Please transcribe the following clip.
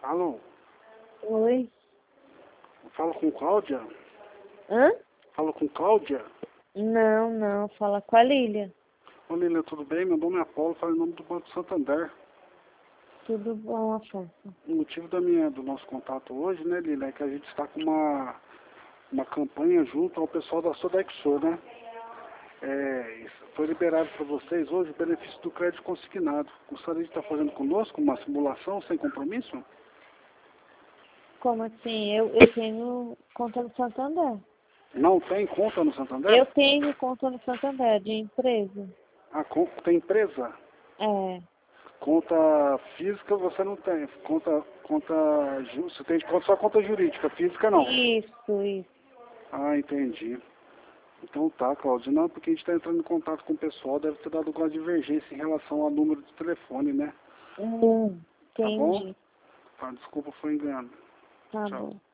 Alô? Oi. Fala com Cláudia? Hã? Fala com Cláudia? Não. Fala com a Lília. Ô Lília, tudo bem? Meu nome é Apolo, falo em nome do Banco Santander. Tudo bom, Afonso? O motivo do nosso contato hoje, né, Lília, é que a gente está com uma campanha junto ao pessoal da Sodexo, né? Foi liberado para vocês hoje o benefício do crédito consignado. Gostaria de estar fazendo conosco uma simulação sem compromisso? Como assim? Eu tenho conta no Santander. Não tem conta no Santander? Eu tenho conta no Santander, de empresa. Tem empresa? É. Conta física você não tem. Você tem só conta jurídica, física não. Isso. Ah, entendi. Então tá, Cláudio. Não, porque a gente está entrando em contato com o pessoal, deve ter dado alguma divergência em relação ao número de telefone, né? Tá bom? Entendi. Tá, desculpa, foi engano. Tá Tchau. bom.